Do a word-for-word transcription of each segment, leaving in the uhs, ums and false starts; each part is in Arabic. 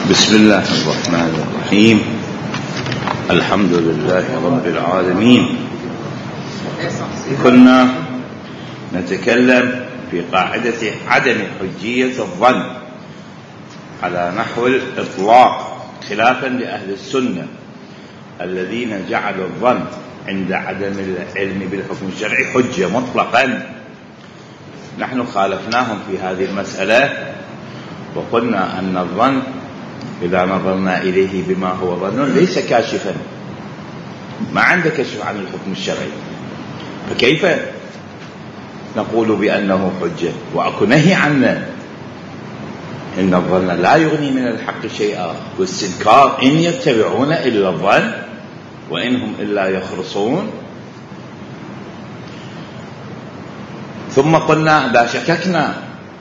بسم الله الرحمن الرحيم. الحمد لله رب العالمين. كنا نتكلم في قاعدة عدم حجية الظن على نحو الإطلاق، خلافا لأهل السنة الذين جعلوا الظن عند عدم العلم بالحكم الشرعي حجة مطلقا. نحن خالفناهم في هذه المسألة وقلنا أن الظن إذا نظرنا إليه بما هو ظن ليس كاشفا، ما عنده كشف عن الحكم الشرعي، فكيف نقول بأنه حجة؟ وأكو نهي عنه. إن الظن لا يغني من الحق شيئا، واستنكار إن يتبعون إلا الظن وإنهم إلا يخرصون. ثم قلنا إذا شككنا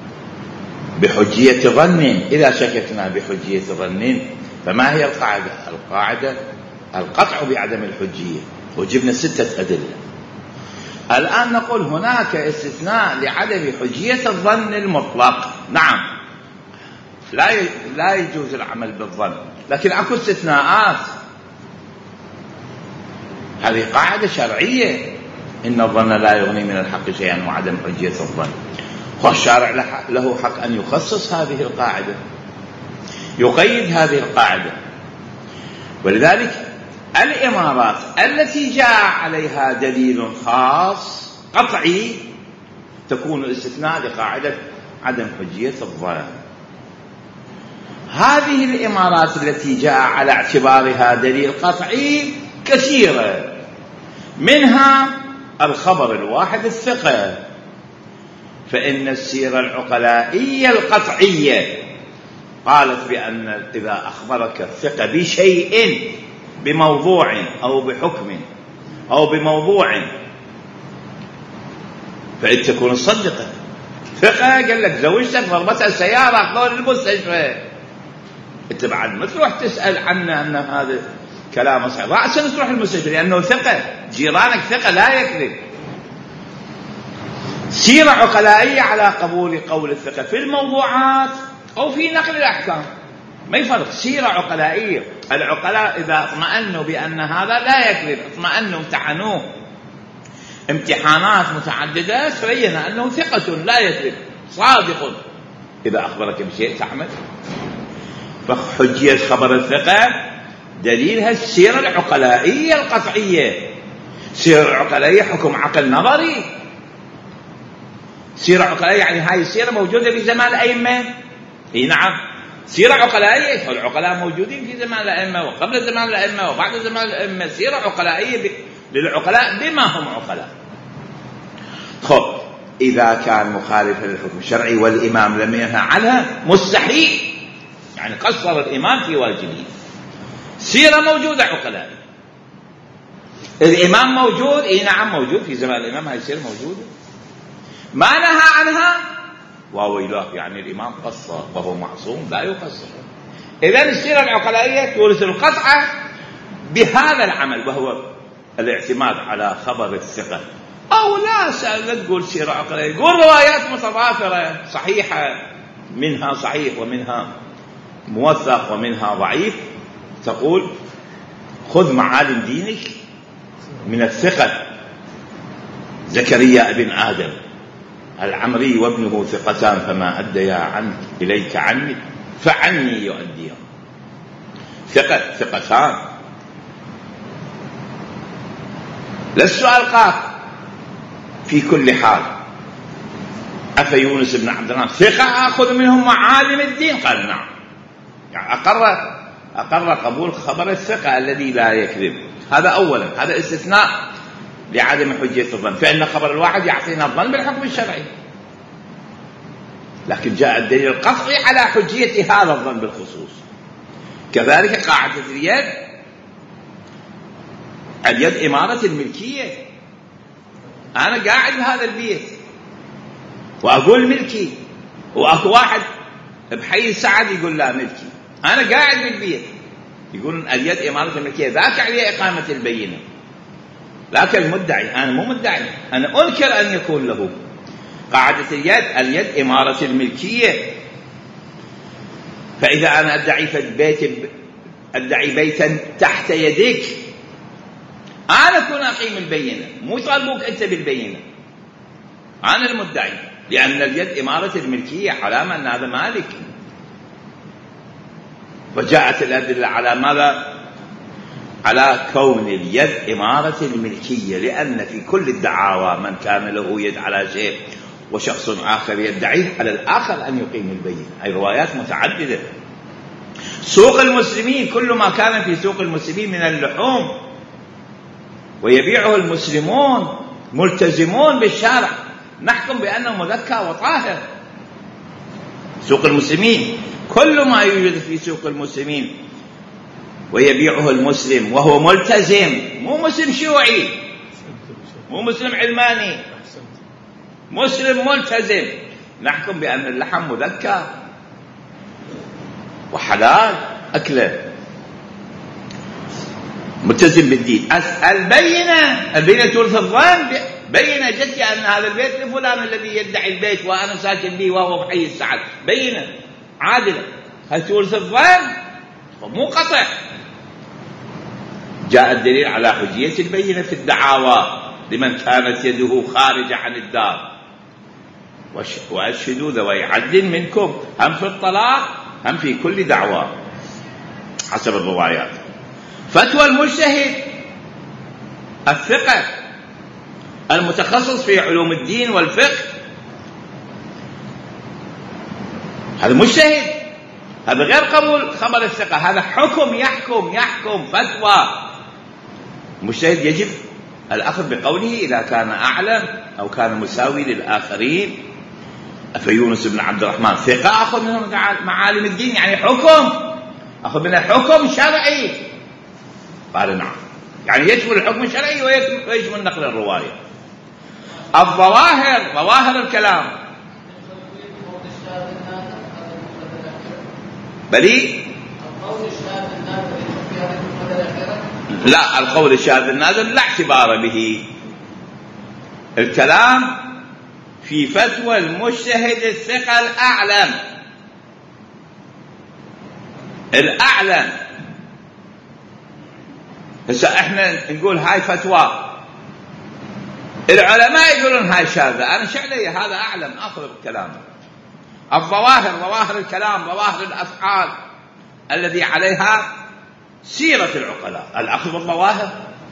بحجية ظن إذا شككنا بحجية ظن فما هي القاعدة؟ القاعدة القطع بعدم الحجية، وجبنا ستة أدلة. الآن نقول هناك استثناء لعدم حجية الظن المطلق. نعم، لا لا يجوز العمل بالظن، لكن اكو استثناءات. هذه قاعدة شرعية، إن الظن لا يغني من الحق شيئا وعدم حجية الظن. والشارع له حق أن يخصص هذه القاعدة، يقيد هذه القاعدة. ولذلك الإمارات التي جاء عليها دليل خاص قطعي تكون استثناء لقاعدة عدم حجية الظن. هذه الإمارات التي جاء على اعتبارها دليل قطعي كثيرة، منها الخبر الواحد الثقة، فإن السيرة العقلائية القطعية قالت بأن إذا أخبرك الثقة بشيء، بموضوع أو بحكم أو بموضوع، فإن تكون صدقة. ثقة قال لك زوجتك ضربتها السيارة أخذوها للمستشفى، أنت بعد ما تروح تسأل عنه أن هذا كلام صحيح، رأسا تروح المستشفى لأنه ثقة، جيرانك ثقة لا يكذب. سيرة عقلائية على قبول قول الثقة في الموضوعات أو في نقل الأحكام، ما يفرق. سيرة عقلائية، العقلاء إذا اطمأنوا بأن هذا لا يكذب، اطمأنوا امتحنوه امتحانات متعددة تبين أنه ثقة لا يكذب صادق، إذا أخبرك بشيء تعمل. فحجية خبر الثقة دليلها السيرة العقلائية القطعية. سيرة العقلائية حكم عقل نظري. سيرة عقلائية يعني هاي السيرة موجودة في زمان الأئمة. اي نعم، سيرة عقلائية، فالعقلاء موجودين في زمان الأئمة وقبل زمان الأئمة وبعد زمان الأئمة. سيرة عقلائية للعقلاء بما هم عقلاء. خب، إذا كان مخالفا للحكم الشرعي والإمام لم ينهى عنها مستحيل، يعني قصر الإمام في واجبه. سيرة موجودة عقلائية، الإمام موجود، اي نعم موجود في زمان الإمام، هاي السيرة موجودة، ما نهى عنها وويلاه، يعني الإمام قصر وهو معصوم لا يقصر. إذن السيرة العقلائية تورث القطع بهذا العمل، وهو الاعتماد على خبر الثقة. أو لا لا تقول سيرة عقلائية، تقول روايات متضافرة صحيحة، منها صحيح ومنها موثق ومنها ضعيف. تقول خذ معالم دينك من الثقة. زكريا ابن آدم العمري وابنه ثقتان فما أديا عنك إليك عني فعني يؤديا. ثقة ثقتان. لا السؤال قاف في كل حال. أفيونس بن عبد الرحمن ثقة أخذ منهم معالم الدين؟ قال نعم، يعني أقر أقر قبول خبر الثقة الذي لا يكذب. هذا أولا، هذا استثناء لعدم حجية الظن، فإن خبر الواحد يعطينا الظن بالحكم الشرعي، لكن جاء الدليل القطعي على حجية هذا الظن بالخصوص. كذلك قاعدة اليد، اليد إمارة الملكية. أنا قاعد بهذا البيت وأقول ملكي، وأكو واحد بحي السعد يقول لا ملكي، أنا قاعد بالبيت، يقولون اليد إمارة الملكية، ذاك عليه إقامة البينة. لكن المدعي أنا مو مدعي، أنا أنكر أن يكون له. قاعدة اليد، اليد إمارة الملكية. فإذا أنا أدعي في بيت أدعي بيتا تحت يدك، أنا أكون أقيم البينة، مو يطالبوك أنت بالبينة، أنا المدعي، لأن اليد إمارة الملكية علامة أن هذا مالك. وجاءت الأدلة على ماذا؟ على كون اليد إمارة الملكية، لأن في كل الدعاوى من كان له يد على شيء وشخص آخر يدعيه على الآخر أن يقيم البينة. هذه روايات متعددة. سوق المسلمين، كل ما كان في سوق المسلمين من اللحوم ويبيعه المسلمون ملتزمون بالشارع نحكم بأنه مذكى وطاهر. سوق المسلمين، كل ما يوجد في سوق المسلمين ويبيعه المسلم وهو ملتزم، مو مسلم شيوعي، مو مسلم علماني، مسلم ملتزم، نحكم بأن اللحم مذكى وحلال أكله، ملتزم بالدين. البينة، البينة تورث الظن. بينة جدي أن هذا البيت لفلان الذي يدعي البيت وأنا ساكن به وهو بحي السعد، بينة عادلة. هل تورث الظن؟ مو قطع. جاء الدليل على حجية البينة في الدعاوى لمن كانت يده خارجة عن الدار، وأشهدوا ذوي عدل منكم، هم في الطلاق هم في كل دعوى حسب الروايات. فتوى المجتهد الثقة المتخصص في علوم الدين والفقه، هذا مجتهد، هذا غير قبول خبر الثقة، هذا حكم يحكم يحكم فتوى. المجتهد يجب الأخذ بقوله إذا كان أعلم أو كان مساوي للآخرين. فيونس بن عبد الرحمن ثقة، أخذ منه معالم الدين، يعني حكم، أخذ منه حكم شرعي. قال نعم، يعني يشمل الحكم الشرعي ويشمل نقل الرواية. الظواهر، ظواهر الكلام، بلي لا، القول الشاذ النادر لا اعتبار به. الكلام في فتوى المجتهد الثقة الأعلم، الأعلم. هسه احنا نقول هاي فتوى، العلماء يقولون هاي شاذة، أنا شعلي هذا أعلم، أخذ بكلامه. الظواهر، ظواهر الكلام، ظواهر الأفعال الذي عليها سيرة العقلاء، الأخذ بالظواهر.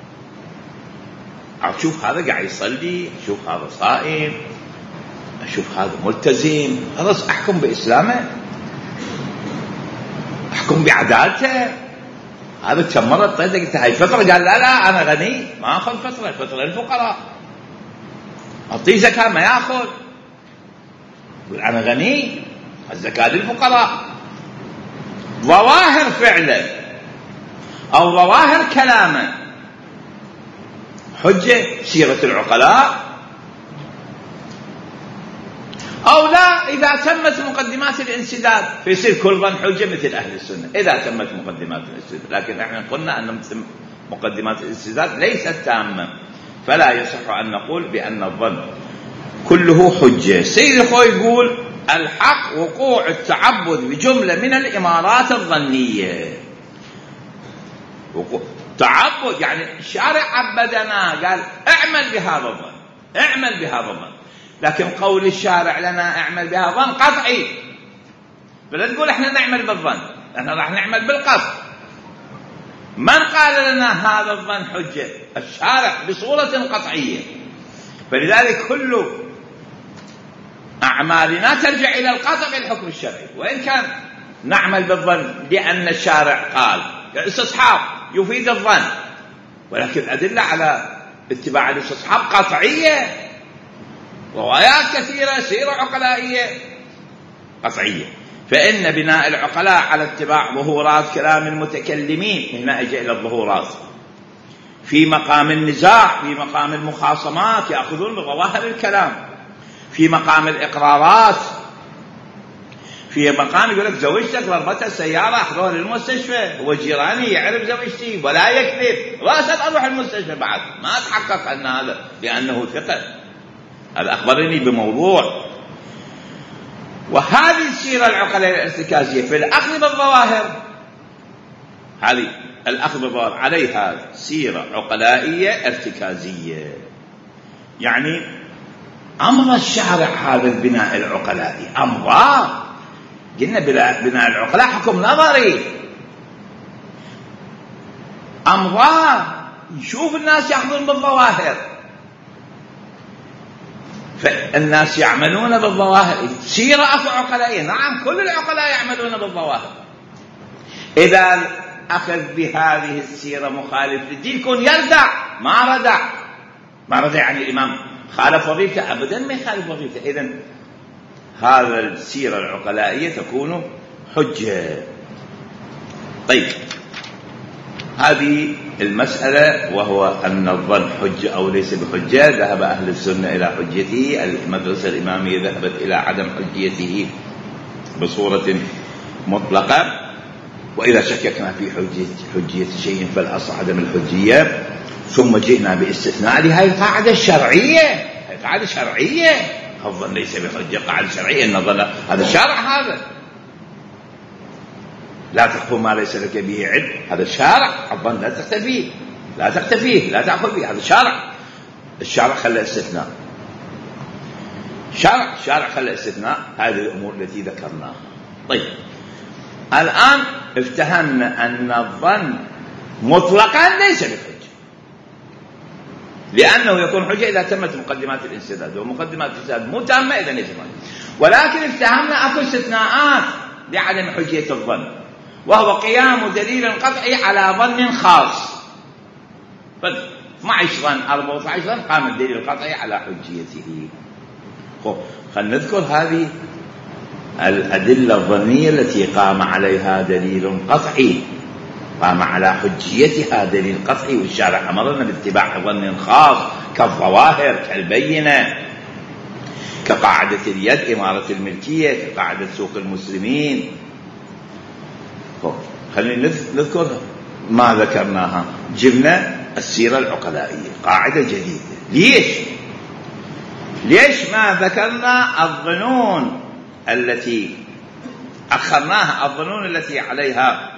أشوف هذا قاعد يصلي، أشوف هذا صائم، أشوف هذا ملتزم، خلاص أحكم بإسلامه، أحكم بعدالته. هذا كم مرة طيب قلت هاي فترة، قال لا لا أنا غني ما أخذ فترة، فترة الفقراء، أعطيه زكاة ما يأخذ، يقول أنا غني، الزكاة للفقراء. ظواهر فعله أو ظواهر كلامه حجة، سيرة العقلاء، أو لا إذا تمت مقدمات الانسداد فيصير كل ظن حجة مثل أهل السنة إذا تمت مقدمات الانسداد. لكن احنا قلنا أن مقدمات الانسداد ليست تامة، فلا يصح أن نقول بأن الظن كله حجة. سيد الخوي يقول الحق وقوع التعبد بجملة من الإمارات الظنية. وقوع تعبد يعني الشارع عبدنا، قال اعمل بهذا الظن، اعمل بهذا الظن، لكن قول الشارع لنا اعمل بهذا الظن قطعي، فلا تقول احنا نعمل بالظن، احنا راح نعمل بالقطع. من قال لنا هذا الظن حجة؟ الشارع بصورة قطعية. فلذلك كل أعمالنا ترجع إلى القطع بالحكم الشرعي، وإن كان نعمل بالظن لأن الشارع قال، الاستصحاب يفيد الظن، ولكن الأدلة على اتباع الاستصحاب قطعية، روايات كثيرة، سيرة عقلائية قطعية. فإن بناء العقلاء على اتباع ظهورات كلام المتكلمين، هنا أجي إلى الظهورات، في مقام النزاع، في مقام المخاصمات يأخذون بظواهر الكلام، في مقام الإقرارات، في مقام يقول لك زوجتك ضربتها السيارة أخذوها للمستشفى، هو جيراني يعرف زوجتي ولا يكذب، راسا أروح المستشفى بعد ما أتحقق أن هذا لأنه ثقة، هذا أخبرني بموضوع. وهذه السيرة العقلائية الارتكازية في الأخذ بالظواهر، هذه الأخذ بالظواهر عليها سيرة عقلائية ارتكازية، يعني أمر الشارع هذا البناء العقلائي أمره، قلنا بناء العقلاء حكم نظري، أمره يشوف الناس يأخذون بالظواهر، فالناس يعملون بالظواهر، سيرة أكو عقلائية، نعم كل العقلاء يعملون بالظواهر. إذا أخذ بهذه السيرة مخالف للدين يكون يردع، ما ردع، ما ردع يعني الإمام خالف وظيفته أبدا، ما يخالف وظيفته. إذن هذا السيرة العقلائية تكون حجة. طيب هذه المسألة، وهو أن الظن حجة أو ليس بحجة. ذهب أهل السنة إلى حجته، المدرسة الإمامية ذهبت إلى عدم حجته بصورة مطلقة، وإذا شككنا في حجية, حجية شيء فالأصل عدم الحجية، ثم جئنا باستثناء لهذه القاعدة الشرعية. قاعدة شرعية، الظن ليس بحجة، قاعدة شرعية، إن الظن هذا شرع، هذا لا تخف ما ليس لك به علم، هذا شارع، الظن لا تختفيه، لا تختفيه، لا تأخذ به، هذا شارع. الشارع خلى استثناء، شارع الشارع خلى استثناء هذه الأمور التي ذكرناها. طيب الآن افتهمنا أن الظن مطلقا ليس بحجة، لأنه يكون حجة إذا تمت مقدمات الانسداد، ومقدمات الانسداد مو تامة إذا ليس حجة. ولكن افتهمنا أكو استثناءات لعدم حجية الظن، وهو قيام دليل قطعي على ظن خاص. اثنا عشر ظن أربعة عشر ظن قام الدليل القطعي على حجيته. خلينا نذكر هذه الأدلة الظنية التي قام عليها دليل قطعي، قام على حجيتها دليل قطعي، والشارع أمرنا باتباع ظن خاص كالظواهر، كالبينة، كقاعدة اليد إمارة الملكية، كقاعدة سوق المسلمين. خلينا نذكر ما ذكرناها. جبنا السيرة العقلائية قاعدة جديدة. ليش ليش ما ذكرنا الظنون التي أخرناها، الظنون التي عليها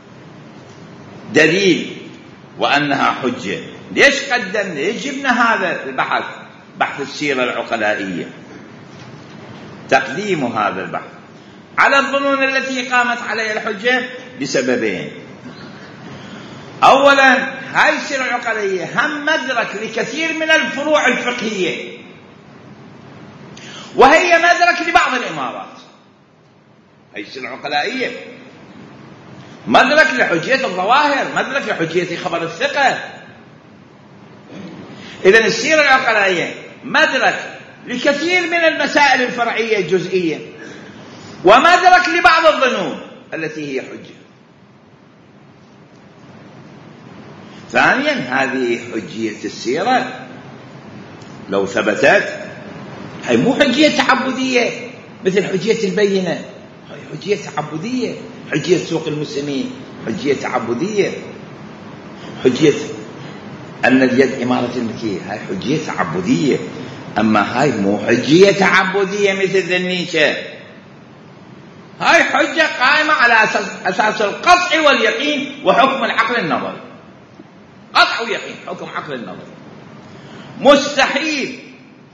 دليل وأنها حجة؟ ليش قدمنا، ليش جبنا هذا البحث، بحث السيرة العقلائية؟ تقديم هذا البحث على الظنون التي قامت عليها الحجة بسببين. أولا هاي السيرة العقلائية هم مدرك لكثير من الفروع الفقهية، وهي مدرك لبعض الإمارات. هاي السيرة العقلائية مدرك لحجية الظواهر، مدرك لحجية خبر الثقة. إذن السيرة العقلائية مدرك لكثير من المسائل الفرعية الجزئية، ومدرك لبعض الظنون التي هي حجة. ثانيا هذه حجية السيرة لو ثبتت هي مو حجية تعبدية مثل حجية البينة، هي حجية تعبدية. حجية سوق المسلمين حجية تعبدية، حجية أن اليد إمارة الملكية هاي حجية تعبدية. أما هاي مو حجية تعبدية مثل ذنيشة، هاي حجة قائمة على أساس, أساس القطع واليقين وحكم العقل النظري. قطع ويقين، حكم عقل النظري. مستحيل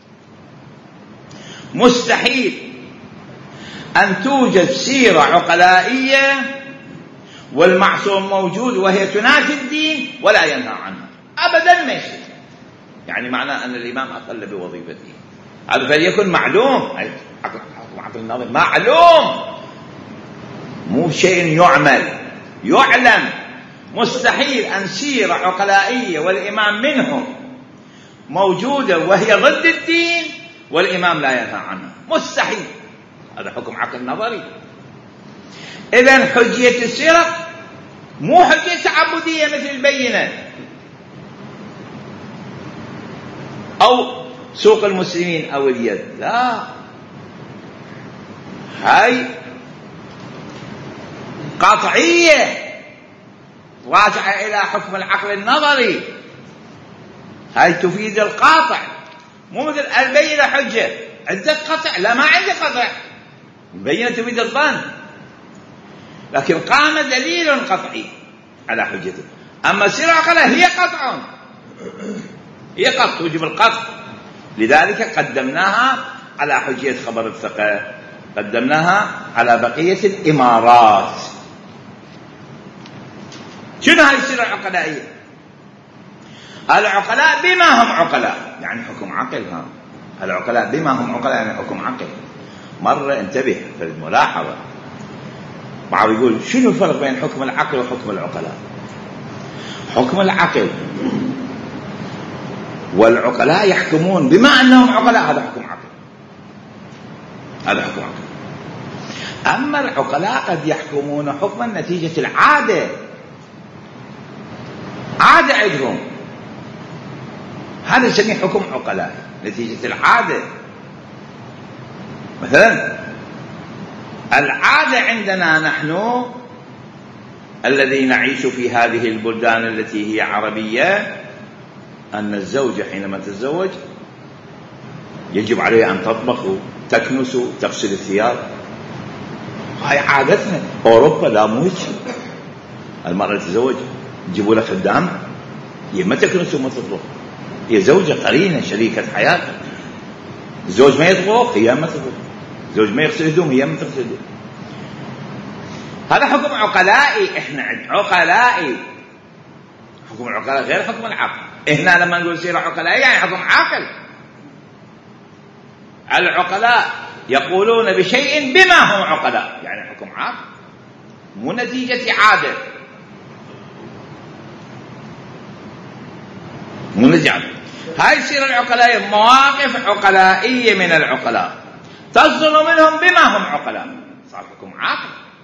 مستحيل أن توجد سيرة عقلائية والمعصوم موجود وهي تنافي الدين ولا ينهى عنها أبدا، ما يصير. يعني معناه أن الإمام أقل بوظيفته، هذا فليكن معلوم، حكم عقل النظري معلوم، مو شيء يعمل، يعلم. مستحيل أن سيرة عقلائية والإمام منهم موجودة وهي ضد الدين والإمام لا ينهى عنها، مستحيل. هذا حكم عقل نظري. إذن حجية السيرة مو حجية تعبدية مثل البينة أو سوق المسلمين أو اليد، لا، هاي قطعية راجعة إلى حكم العقل النظري، هاي تفيد القاطع، مو مثل البينة حجة عندك قطع، لا ما عندي قطع، البينة تفيد الظن، لكن قام دليل قطعي على حجته. أما السيرة العقلائية هي قطع، هي قطع توجب القطع، لذلك قدمناها على حجية خبر الثقة، قدمناها على بقية الإمارات. شنو هاي السيرة العقلائية؟ العقلاء بما هم عقلاء يعني حكم عقل. ها العقلاء بما هم عقلاء يعني حكم عقل. مرة انتبه في الملاحظة، بعض يقول شنو الفرق بين حكم العقل وحكم العقلاء؟ حكم العقل والعقلاء يحكمون بما أنهم عقلاء، هذا حكم عقل، هذا حكم عقل. أما العقلاء قد يحكمون حكما نتيجة العادة، عادة عندهم، هذا نسميه حكم عقلاء نتيجة العادة. مثلا العادة عندنا نحن الذي نعيش في هذه البلدان التي هي عربية أن الزوجة حينما تتزوج يجب عليها أن تطبخ وتكنس وتغسل الثياب، هاي عادتنا. أوروبا لا مو هيك، المرأة تتزوج يجيبوا لها خدام، هي ما تكنس وما تطبخ، هي زوجة قرينة شريكة حياتها. الزوج ما يطبخ هي ما تطبخ، الزوج ما يغسل هدوم هي ما تغسل هدوم. هذا حكم عقلائي، احنا عقلائي. حكم العقلاء غير حكم العقل. احنا لما نقول سيرة عقلائية يعني حكم عاقل. العقلاء يقولون بشيء بما هم عقلاء يعني حكم عاقل، مو نتيجة عادة، مو نتيجة. هاي السيرة العقلائية مواقف عقلائية من العقلاء تصدر منهم بما هم عقلاء، صار حكم عاقل.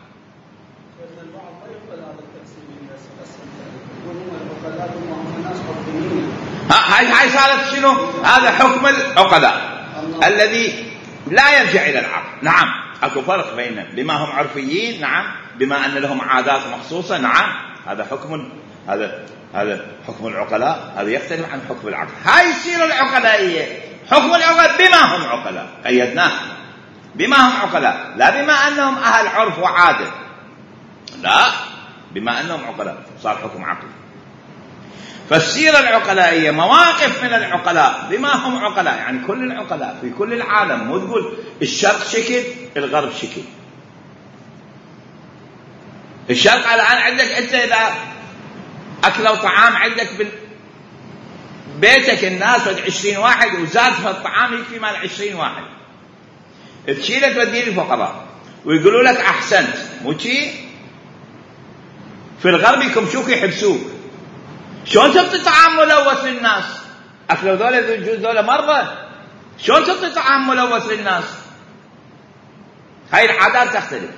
هاي هاي صارت شنو؟ هذا حكم العقلاء الذي لا يرجع إلى العقل. نعم اكو فرق بين بما هم عرفيين، نعم، بما أن لهم عادات مخصوصة، نعم، هذا حكم، هذا هذا حكم العقلاء، هذا يختلف عن حكم العقل. هاي السيرة العقلائية حكم العقلاء بما هم عقلاء، قيدناه بما هم عقلاء، لا بما أنهم أهل عرف وعادة، لا، بما أنهم عقلاء صار حكم عقل. فالسيرة العقلائية مواقف من العقلاء بما هم عقلاء، يعني كل العقلاء في كل العالم، مو تقول الشرق شكل الغرب شكل. الشرق الآن عندك أنت إذا أكلوا طعام عندك بيتك الناس ود عشرين واحد وزاد في الطعام يكفي مال عشرين واحد، تشيله توديه للفقراء ويقولوا لك أحسنت، مو شي؟ في الغرب يكمشوك يحبسوك. شلون تعطي طعام ملوث للناس؟ أكلوا ذولا ذولا مرة، شلون تعطي طعام ملوث للناس؟ هاي العادات تختلف،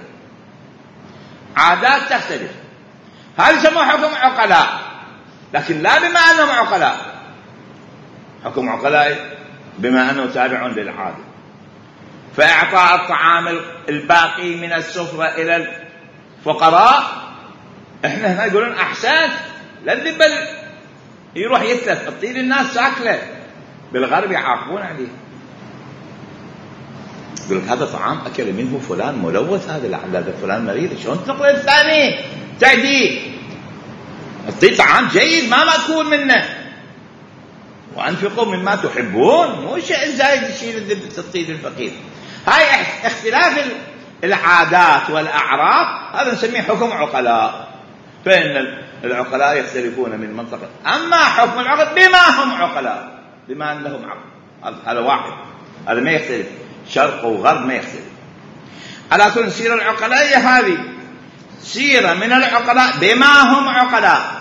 عادات تختلف. هذا يسموه حكم عقلاء، لكن لا بما أنهم عقلاء. حكم عقلاء بما أنه تابع للعادة. فإعطاء الطعام الباقي من السفرة إلى الفقراء، إحنا هنا يقولون أحسن، لا الذبل يروح يتلف الطير الناس ساكلة. بالغرب يعاقبون عليه، يقول لك هذا طعام أكل منه فلان ملوث، هذا لعل فلان مريض، شلون تنقل الثاني تعديل؟ الطير طعام جيد ما مأكول منه، وأنفقوا مما تحبون، مو شيء زايد يشيل الطير الفقير. هاي اختلاف العادات والأعراف، هذا نسميه حكم عقلاء. فإن العقلاء يختلفون من منطقة. أما حكم العقل بما هم عقلاء، بما أنهم عقل، هذا واحد، هذا ما يختلف، شرق وغرب ما يختلف. على كل سيرة العقلائية هذه سيرة من العقلاء بما هم عقلاء،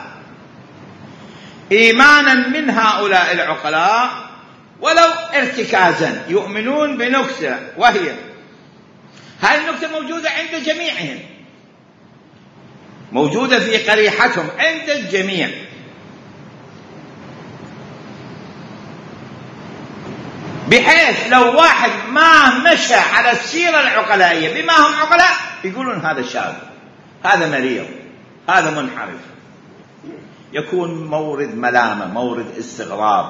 إيمانا من هؤلاء العقلاء ولو ارتكازا، يؤمنون بنكتة، وهي هذه النكتة موجودة عند جميعهم، موجودة في قريحتهم عند الجميع، بحيث لو واحد ما مشى على السيرة العقلائية بما هم عقلاء يقولون هذا شاذ، هذا مريض، هذا منحرف، يكون مورد ملامة، مورد استغراب.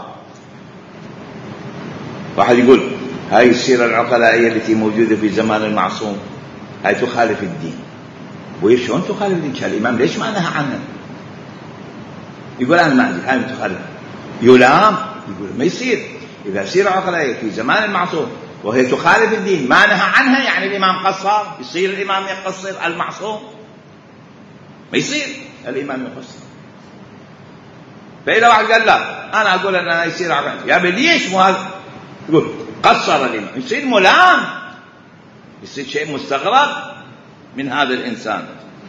واحد يقول هاي السيرة العقلائية التي موجودة في زمان المعصوم هاي تخالف الدين. وشلون تخالف الدين؟ كان الإمام ليش ما نهى عنها؟ يقول أنا ما أدري هاي تخالف، يلام، يقول ما يصير. إذا سيرة عقلائية في زمان المعصوم وهي تخالف الدين ما نهى عنها، يعني الإمام قصر، يصير الإمام يقصر المعصوم؟ ما يصير الإمام يقصر. فإذا واحد قال لا أنا أقول أنها يصير عقلائية، يا بل ليش مو هذا؟ يقول قصر الإمام، يصير ملام، يصير شيء مستغرب من هذا الإنسان.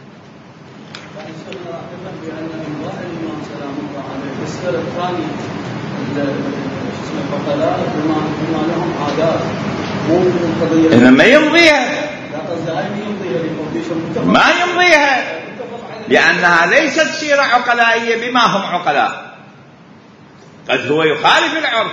السؤال الثاني العقلاء بما لهم عادات مو قضية إنما يمضيها، لا قصدي هاي يمضيها ما يمضيها، لأنها ليست سيرة عقلائية بما هم عقلاء. قد هو يخالف العرف،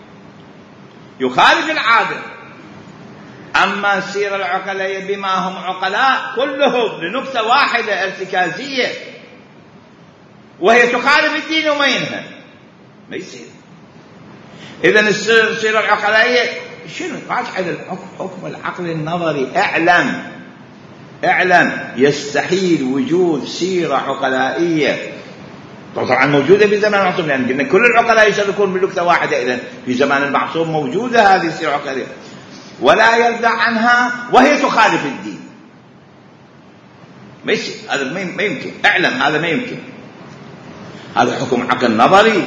يخالف العادة، أما السيرة العقلائية بما هم عقلاء كلهم لنقطة واحدة ارتكازية وهي تخالف الدين وما ينهى، ما يصير. إذن السيرة العقلائية شنو؟ راجع إلى حكم العقل النظري. اعلم اعلم يستحيل وجود سيرة عقلائية طبعا موجودة في زمان المعصوم، لأن قلنا كل العقلاء يشاركون بنقطة واحدة. إذن في زمان المعصوم موجودة هذه السيرة العقلائية ولا يرجع عنها وهي تخالف الدين، ما يصير. هذا ما يمكن. اعلم هذا ما يمكن، هذا حكم عقل نظري.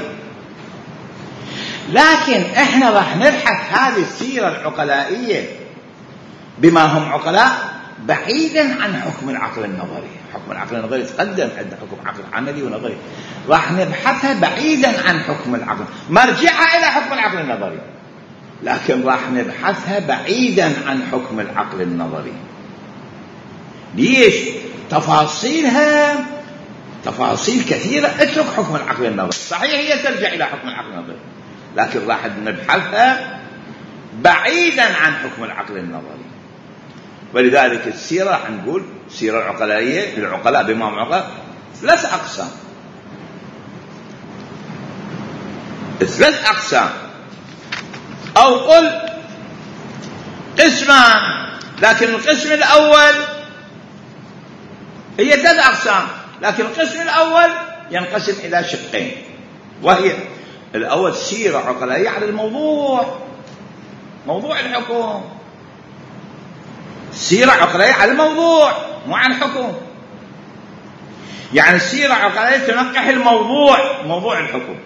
لكن احنا راح نبحث هذه السيرة العقلائية بما هم عقلاء بعيدا عن حكم العقل النظري. حكم العقل النظري تقدم، عندنا حكم عقل عملي ونظري، راح نبحثها بعيدا عن حكم العقل، مرجعها الى حكم العقل النظري، لكن راح نبحثها بعيدا عن حكم العقل النظري. ليش؟ تفاصيلها تفاصيل كثيرة اترك حكم العقل النظري. صحيح هي ترجع إلى حكم العقل النظري، لكن راح نبحثها بعيدا عن حكم العقل النظري. ولذلك السيرة راح نقول السيرة العقلائية للعقلاء بما هم عقلاء ثلاث أقسام، ثلاث أقسام أو قل قسمان، لكن القسم الأول هي ثلاث أقسام، لكن القسم الأول ينقسم إلى شقين، وهي الأول سيرة عقلائية على الموضوع، موضوع الحكم، سيرة عقلائية على الموضوع مو عن حكم. يعني السيرة عقلائية تنقح الموضوع، موضوع الحكم.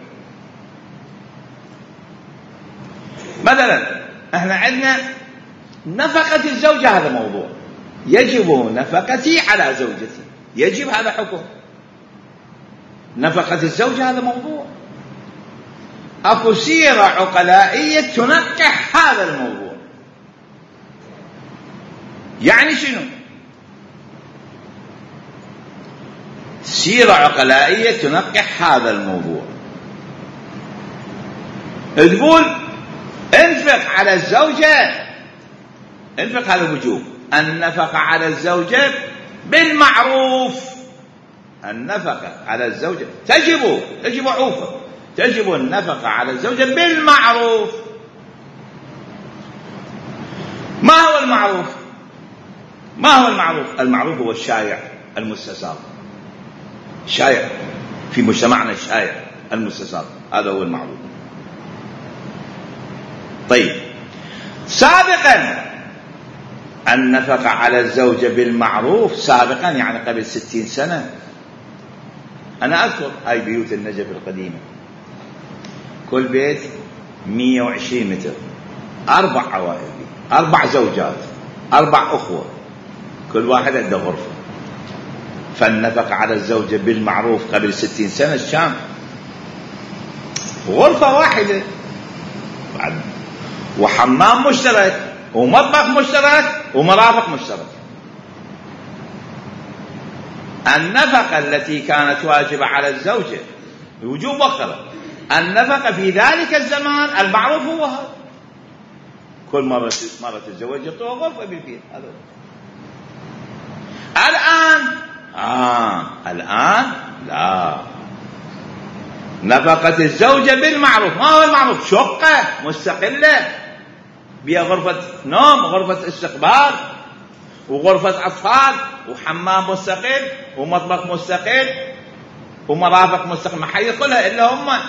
مثلا احنا عندنا نفقة الزوجة، هذا موضوع، يجب نفقتي على زوجتي، يجب، هذا حكم. نفقة الزوجة هذا موضوع، اكو سيرة عقلائية تنقح هذا الموضوع. يعني شنو؟ سيرة عقلائية تنقح هذا الموضوع، تقول انفق على الزوجة، انفق هذا وجوب، النفقة على الزوجة بالمعروف، النفقة على الزوجة تجب تجب عوفا، تجب النفقة على الزوجة بالمعروف. ما هو المعروف؟ ما هو المعروف؟ المعروف هو الشائع المستساغ، الشائع في مجتمعنا، الشائع المستساغ، هذا هو المعروف. طيب، سابقا النفقة على الزوجة بالمعروف سابقا يعني قبل ستين سنة. أنا أذكر هاي بيوت النجف القديمة، كل بيت مية وعشرين متر، أربع عوائل، أربع زوجات، أربع أخوة، كل واحد عنده غرفة. فالنفقة على الزوجة بالمعروف قبل ستين سنة الشام غرفة واحدة، وحمام مشترك، ومطبخ مشترك، ومرافق مشترك. النفقة التي كانت واجبة على الزوجة بوجوب وقتها، النفقة في ذلك الزمان المعروف هو هذا، كل مرة مرة تتزوج يعطوها غرفة بالبيت. هذا الآن آه الآن لا، نفقة الزوجة بالمعروف. ما هو المعروف؟ شقة مستقلة بها غرفة نوم، غرفة استقبال، وغرفة أطفال وحمام مستقل ومطبخ مستقل ومرافق مستقل، ما حيدخلها إلا هم.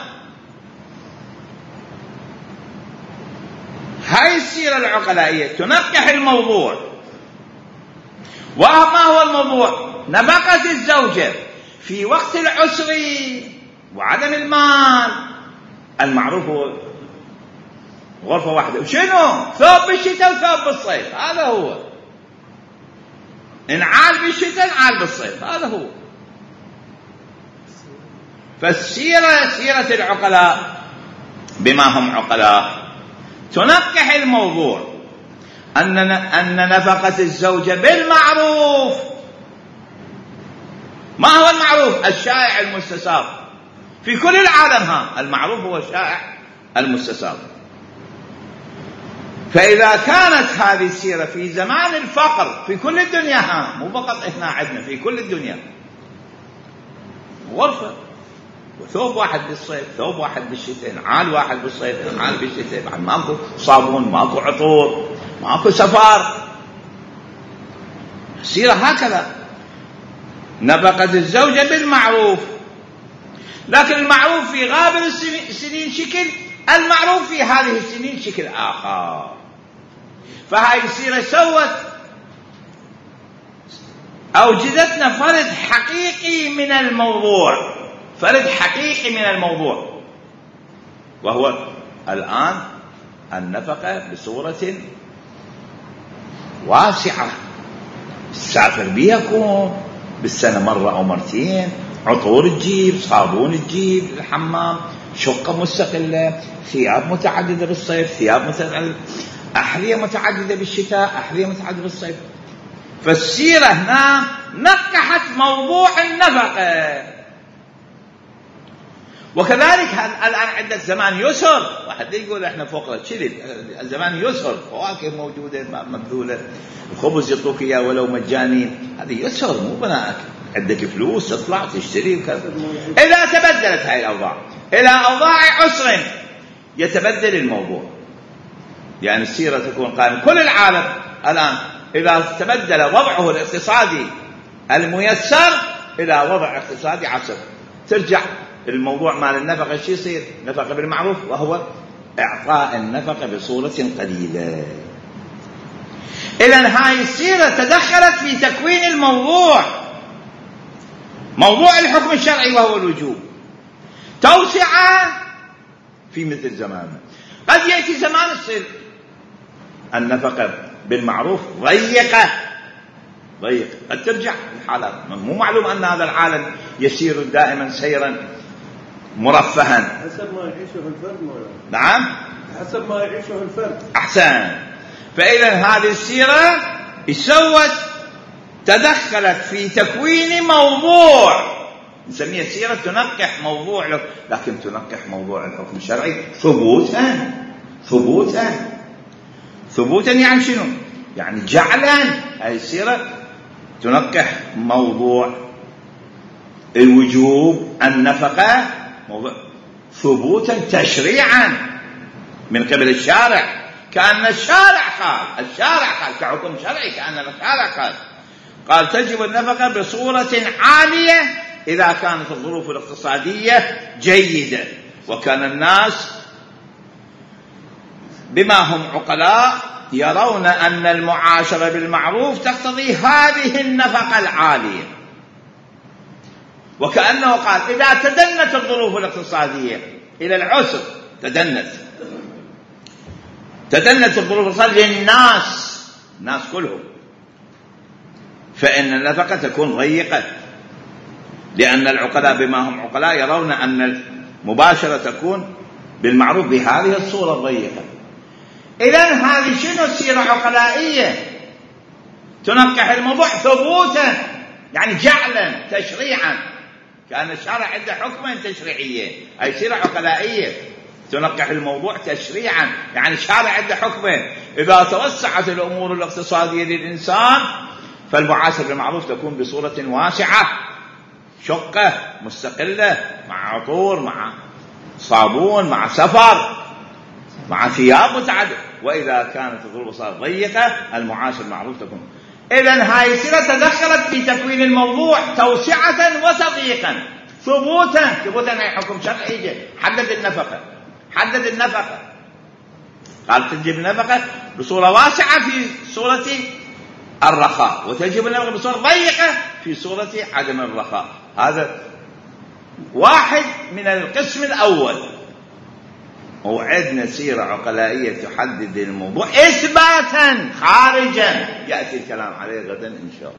هاي السيرة العقلائية تنقح الموضوع. وما هو الموضوع؟ نفقة الزوجة في وقت العسر وعدم المال. المعروف هو غرفة واحدة، وشنو؟ ثوب بالشتاء وثوب بالصيف، هذا هو. انعال بالشتاء انعال بالصيف، هذا هو. فالسيرة سيرة العقلاء بما هم عقلاء تنقح الموضوع أن أن نفقة الزوجة بالمعروف. ما هو المعروف؟ الشائع المستساغ في كل العالم. ها المعروف هو الشائع المستساغ. فإذا كانت هذه السيرة في زمان الفقر في كل الدنيا، ها مو فقط إحنا عندنا، في كل الدنيا، غرفة وثوب واحد بالصيف، ثوب واحد بالشتاء، نعال واحد بالصيف، نعال بالشتاء، بعد ماكو صابون، ماكو عطور، ماكو سفر. السيرة هكذا، نفقة الزوجة بالمعروف. لكن المعروف في غابر السنين شكل، المعروف في هذه السنين شكل آخر. فهاي السيرة سوت أوجدتنا فرد حقيقي من الموضوع، فرد حقيقي من الموضوع، وهو الآن النفقة بصورة واسعة. تسافر بيكم بالسنة مرة أو مرتين، عطور تجيب، صابون تجيب الحمام، شقة مستقلة، ثياب متعددة بالصيف، ثياب متعددة، أحذية متعددة بالشتاء، أحذية متعددة بالصيف. فالسيرة هنا نقحت موضوع النفقة. وكذلك الآن عندك زمان يسر، واحد يقول احنا فقراء كذب، الزمان يسر، فواكه موجودة مبذولة، الخبز يطلق اياه ولو مجاني، هذا يسر مو بناءك، عندك فلوس تطلع تشتري وكذا. إذا تبدلت هاي الأوضاع إلى أوضاع عسر يتبدل الموضوع، يعني السيرة تكون قائمة. كل العالم الآن إذا تبدل وضعه الاقتصادي الميسر إلى وضع اقتصادي عسر، ترجع الموضوع مال النفقة شيء يصير نفقة بالمعروف، وهو إعطاء النفقة بصورة قليلة. إذن هاي السيرة تدخلت في تكوين الموضوع، موضوع الحكم الشرعي وهو الوجوب، توسعة في مثل زماننا. قد يأتي زمان الصير النفقة بالمعروف ضيقة ضيقة، قد ترجع الحالات. مو معلوم أن هذا العالم يسير دائما سيرا مرفها، حسب ما يعيشه الفرد مولانا. نعم، حسب ما يعيشه الفرد. أحسن. فإذا هذه السيرة سوت تدخلت في تكوين موضوع نسميه سيرة تنقح موضوع، لكن تنقح موضوع الحكم الشرعي ثبوتا ثبوتا ثبوتا يعني شنو؟ يعني جعلا. هذه السيرة تنقح موضوع الوجوب النفقة موضوع ثبوتا تشريعا من قبل الشارع، كأن الشارع قال، الشارع قال كحكم شرعي، كأن الشارع قال قال تجب النفقة بصورة عالية إذا كانت الظروف الاقتصادية جيدة، وكان الناس بما هم عقلاء يرون أن المعاشرة بالمعروف تقتضي هذه النفقة العالية. وكأنه قال إذا تدنت الظروف الاقتصادية إلى العسر، تدنت تدنت الظروف الاقتصادية للناس، الناس كلهم، فإن النفقة تكون ضيقة، لأن العقلاء بما هم عقلاء يرون أن المباشرة تكون بالمعروف بهذه الصورة الضيقة. إذن هذه شنو السيرة عقلائية؟ تنقح الموضوع ثبوتا يعني جعلا تشريعا، كأن الشرع عنده حكما تشريعيا. أي سيرة عقلائية تنقح الموضوع تشريعا، يعني الشرع عنده حكما. إذا توسعت الأمور الاقتصادية للإنسان فالمعاشرة بالمعروف تكون بصورة واسعة، شقة مستقلة مع عطور مع صابون مع سفر مع ثياب متعددة. وإذا كانت الظروف صارت ضيقة المعاشرة بالمعروف تكون. إذن هاي السيرة تدخلت في تكوين الموضوع توسعة وتضييقا. ثبوتا ثبوتا هي حكم شرعي، حدد النفقة حدد النفقة قال تجب النفقة بصورة واسعة في صورة الرخاء، وتجب النفقة بصورة ضيقة في صورة عدم الرخاء. هذا واحد من القسم الأول. وعندنا سيرة عقلائية تحدد الموضوع إثباتا خارجا، يأتي الكلام عليه غدا إن شاء الله.